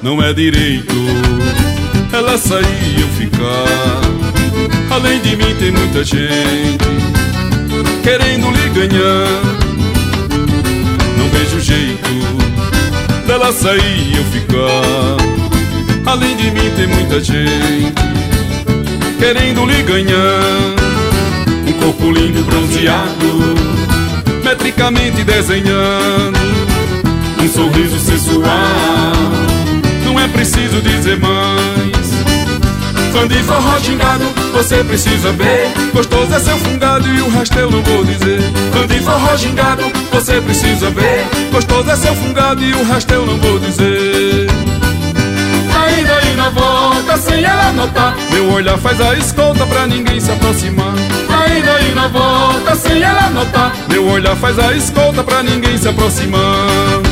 Não é direito ela sair e eu ficar. Além de mim tem muita gente querendo lhe ganhar. Não vejo jeito dela sair e eu ficar. Além de mim tem muita gente querendo lhe ganhar. Um corpo lindo bronzeado, metricamente desenhando, um sorriso sensual, não é preciso dizer mais. Fã de forró gingado, você precisa ver. Gostoso é seu fungado e o resto eu não vou dizer. Fã de forró gingado, você precisa ver. Gostoso é seu fungado e o resto eu não vou dizer. Ainda aí na volta, sem ela notar, meu olhar faz a escolta pra ninguém se aproximar. Ainda aí na volta, sem ela notar, meu olhar faz a escolta pra ninguém se aproximar.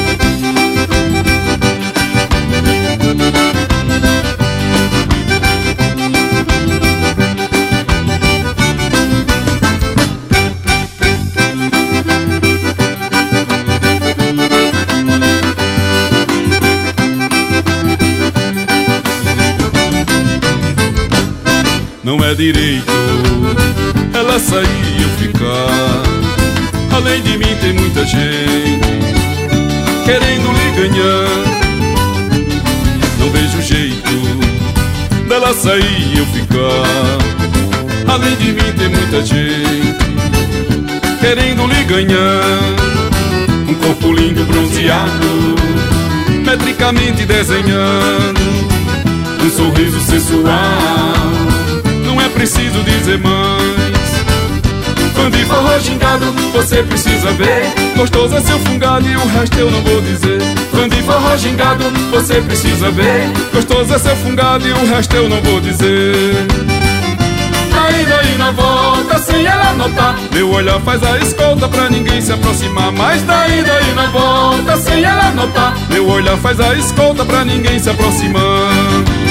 Não é direito ela sair e eu ficar. Além de mim tem muita gente querendo lhe ganhar. Não vejo jeito dela sair e eu ficar. Além de mim tem muita gente querendo lhe ganhar. Um corpo lindo bronzeado, metricamente desenhando, um sorriso sensual, não é preciso dizer mais. Fã de forró gingado, você precisa ver. Gostoso é seu fungado e o resto eu não vou dizer. Fã de forró gingado, você precisa ver. Gostoso é seu fungado e o resto eu não vou dizer. Ainda aí na volta, sem ela notar, meu olhar faz a escolta pra ninguém se aproximar. Mas daí na volta, sem ela notar, meu olhar faz a escolta pra ninguém se aproximar.